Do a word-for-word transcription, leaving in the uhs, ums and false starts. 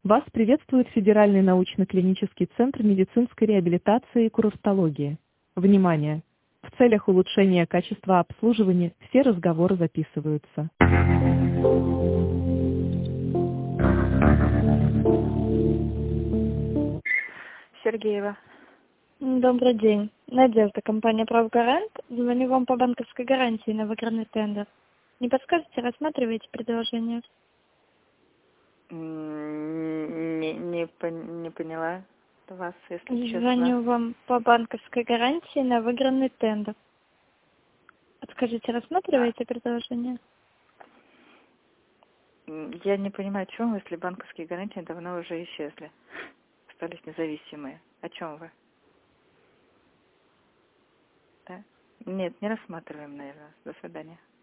Вас приветствует Федеральный научно-клинический центр медицинской реабилитации и курортологии. Внимание! В целях улучшения качества обслуживания все разговоры записываются. Сергеева. Добрый день. Надежда, компания «Правгарант». Звоню вам по банковской гарантии на выигранный тендер. Не подскажете, рассматриваете предложение? М, Не, не, пон- не поняла вас, если честно. Звоню вам по банковской гарантии на выигранный тендер. Подскажите, рассматриваете предложение? М, Я не понимаю, о чем вы, если банковские гарантии давно уже исчезли. Остались независимые. О чем вы? Да? Нет, не рассматриваем, наверное. До свидания.